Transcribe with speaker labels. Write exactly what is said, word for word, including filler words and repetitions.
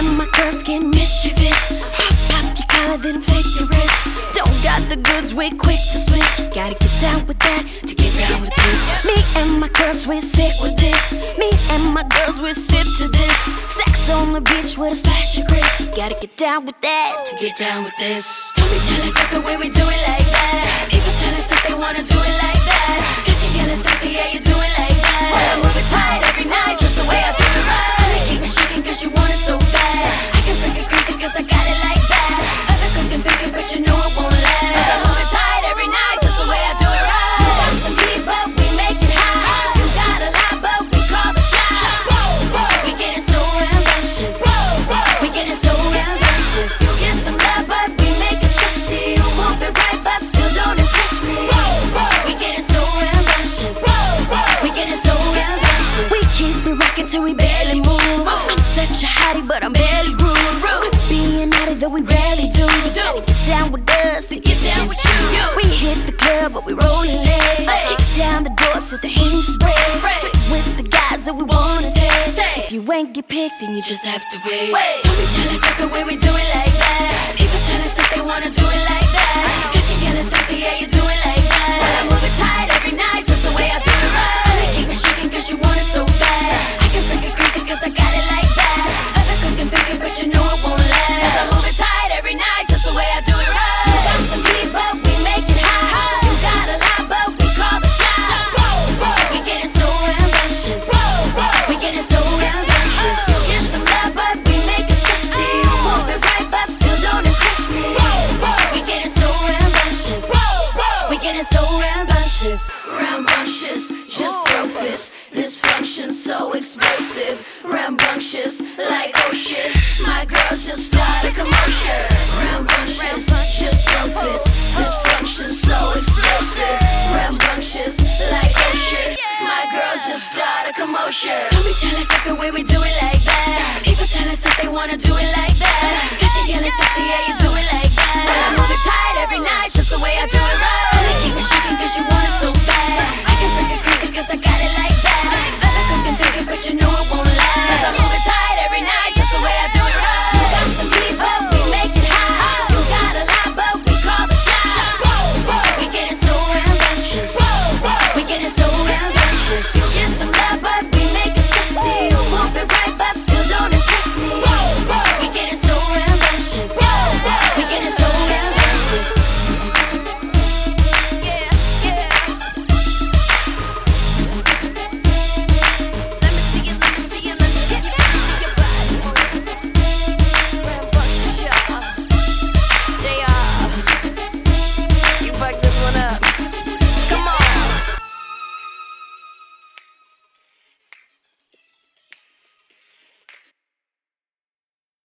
Speaker 1: and my girls get mischievous. Pop, pop your collar, then flick your wrist. Don't got the goods, we quick to split. Gotta get down with that to get down with this. Me and my girls, we're sick with this. Me and my girls, we're sip to this. Sex on the beach with a splash of Chris. Gotta get down with that to get down with this. Don't be jealous of the way we do it like that. People tell us that they wanna do it like that. Cause you feeling sexy, yeah, you do it like that. Well, I move it tight every night, just the way I do it right. Keep it shaking cause you want it so bad. I can freak it crazy cause I got it like that. Other girls can fake it but you know it won't last. I move it tight every night, just the way I do it right. You got some heat but we make it hot. You got a lot but we call the shots. We getting so ambitious. We getting so ambitious. You get some love but we make it sexy. You move it right but still don't impress me. We getting so ambitious. We getting so ambitious. We keep it rockin' till we barely move. I'm such a hottie but I'm barely rude. Quit being naughty though we rarely do. You gotta get down with us to get down with you. We hit the club but we rollin' late. Kick down the door so the hinges break. Sweet with the guys that we wanna take. If you ain't get picked then you just have to wait. Don't be jealous of the way we do it like that. People tell us that they wanna do it like that. Cause you feeling sexy, yeah, you do it like that. Well, I move it tight every night, just the way I do it right. Keep it shaking cause you want it so bad. I can freak it crazy cause I got it like that. Other girls can fake it but you know it won't last. Cause I move it tight every night, just the way I do it right. You got some heat but we make it hot. You got a lot but we call the shots. We getting so ambitious. We getting so ambitious. You get some love but we make it sexy. You move it right but still don't impress me. We getting so ambitious. We getting so ambitious. Rambunctious, just throw fists. This function's so explosive. Rambunctious, like oh shit. My girls just start a commotion. Rambunctious, just throw fists. This function's so explosive. Rambunctious, like oh shit. My girls just start a commotion. Don't be jealous of the way we do it like that. People tell us that they wanna do it like that. Cause you feeling sexy, yeah, you do it like that. Well, I move it tight every night, just the way I do it right. Keep it shaking cause you want it so bad. I can freak it crazy cause I got it like that. Other girls can fake it but you know it won't